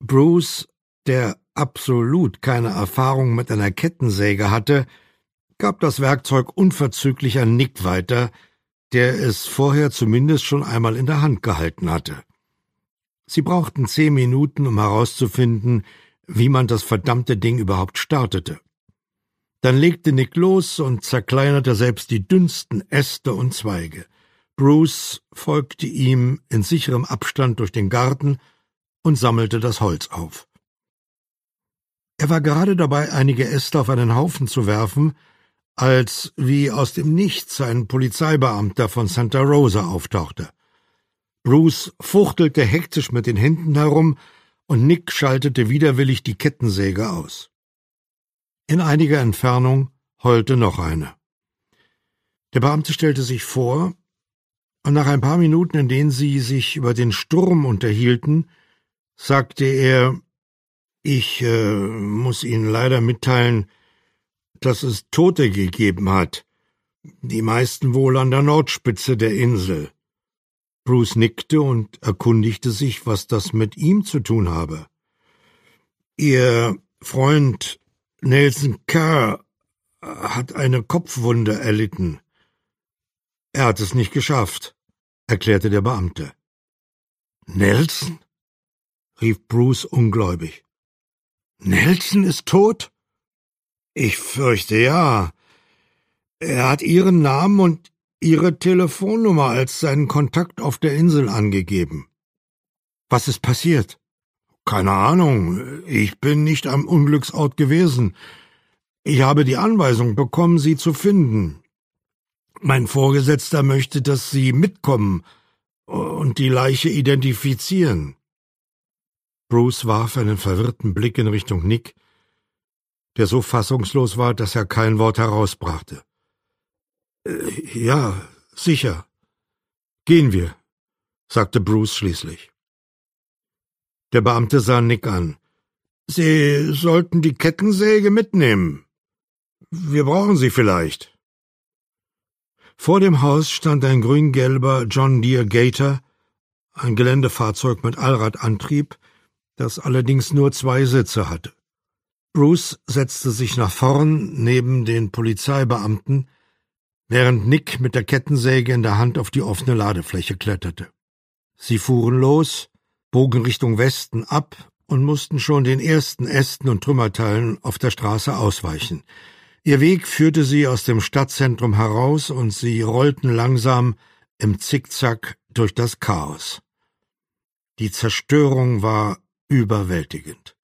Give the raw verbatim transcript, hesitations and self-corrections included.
Bruce, der absolut keine Erfahrung mit einer Kettensäge hatte, gab das Werkzeug unverzüglich an Nick weiter, der es vorher zumindest schon einmal in der Hand gehalten hatte. Sie brauchten zehn Minuten, um herauszufinden, wie man das verdammte Ding überhaupt startete. Dann legte Nick los und zerkleinerte selbst die dünnsten Äste und Zweige. Bruce folgte ihm in sicherem Abstand durch den Garten und sammelte das Holz auf. Er war gerade dabei, einige Äste auf einen Haufen zu werfen, als wie aus dem Nichts ein Polizeibeamter von Santa Rosa auftauchte. Bruce fuchtelte hektisch mit den Händen herum und Nick schaltete widerwillig die Kettensäge aus. In einiger Entfernung heulte noch eine. Der Beamte stellte sich vor, und nach ein paar Minuten, in denen sie sich über den Sturm unterhielten, sagte er: »Ich äh, muss Ihnen leider mitteilen, dass es Tote gegeben hat, die meisten wohl an der Nordspitze der Insel.« Bruce nickte und erkundigte sich, was das mit ihm zu tun habe. »Ihr Freund Nelson Kerr hat eine Kopfwunde erlitten. Er hat es nicht geschafft«, erklärte der Beamte. »Nelson?« rief Bruce ungläubig. »Nelson ist tot?« »Ich fürchte ja. Er hat Ihren Namen und Ihre Telefonnummer als seinen Kontakt auf der Insel angegeben.« »Was ist passiert?« »Keine Ahnung. Ich bin nicht am Unglücksort gewesen. Ich habe die Anweisung bekommen, Sie zu finden. Mein Vorgesetzter möchte, dass Sie mitkommen und die Leiche identifizieren.« Bruce warf einen verwirrten Blick in Richtung Nick, der so fassungslos war, dass er kein Wort herausbrachte. Äh, »Ja, sicher. Gehen wir«, sagte Bruce schließlich. Der Beamte sah Nick an. »Sie sollten die Kettensäge mitnehmen. Wir brauchen sie vielleicht.« Vor dem Haus stand ein grün-gelber John Deere Gator, ein Geländefahrzeug mit Allradantrieb, das allerdings nur zwei Sitze hatte. Bruce setzte sich nach vorn neben den Polizeibeamten, während Nick mit der Kettensäge in der Hand auf die offene Ladefläche kletterte. Sie fuhren los, bogen Richtung Westen ab und mussten schon den ersten Ästen und Trümmerteilen auf der Straße ausweichen. Ihr Weg führte sie aus dem Stadtzentrum heraus und sie rollten langsam im Zickzack durch das Chaos. Die Zerstörung war überwältigend.